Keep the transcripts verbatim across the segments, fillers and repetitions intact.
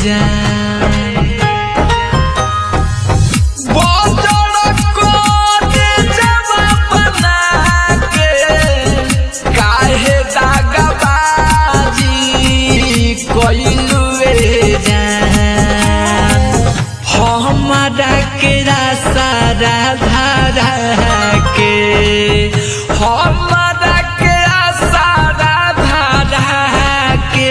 जान हमारा के सारा धारा के हमारा के सारा धारा के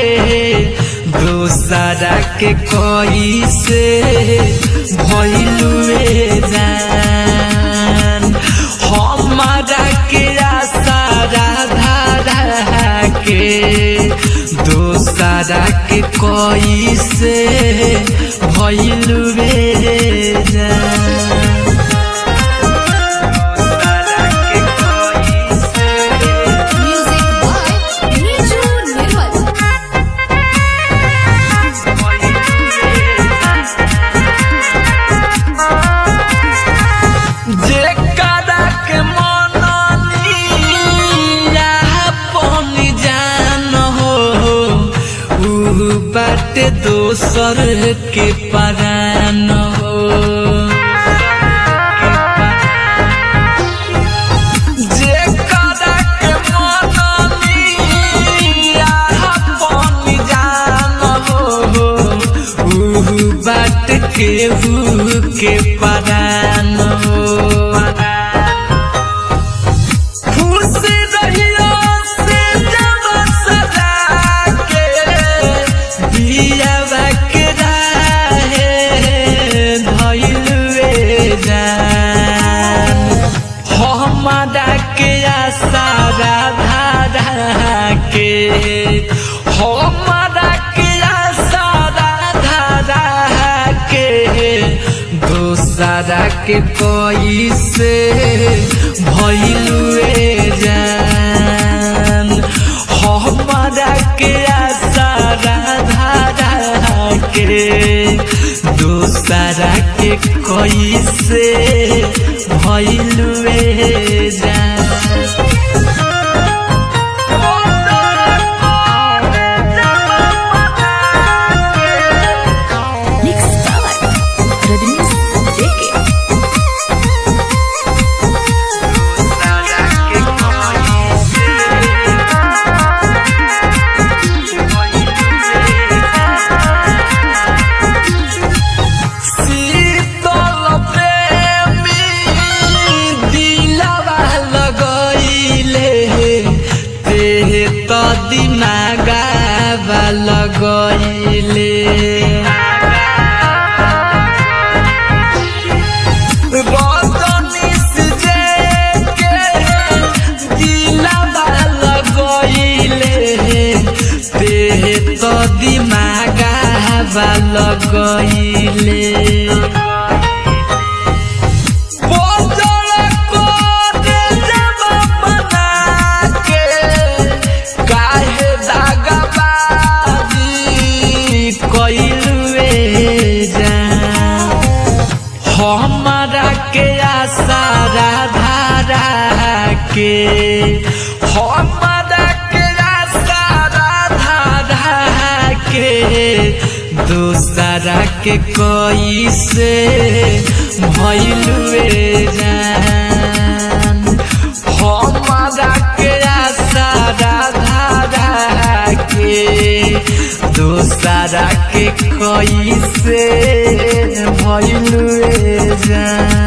दूसरा के कोई से भइलुए जान हमारा के सारा धारा के दूसरा के कोई से भइलुए बाटे दोसर के परान हो जे कदा के मननिया अपन जान हो उ बाट के हु के परान हो हमारा के सारा धारा के हमारा के सारा धारा के दूसरा के कोई से भइलुए जान हमारा के सारा धारा के दूसरा के कोई से भइलुए जान तो दिमागा लगइले रतनिस जे के दिलवा लगइले ते तो दिमागा लगइले हमारा के सारा धारा के हमारा के सारा धारा के दूसरा के कोई से भइलुए जान हमारा के सारा धारा के दूसरा के कोई से भइलुए जान।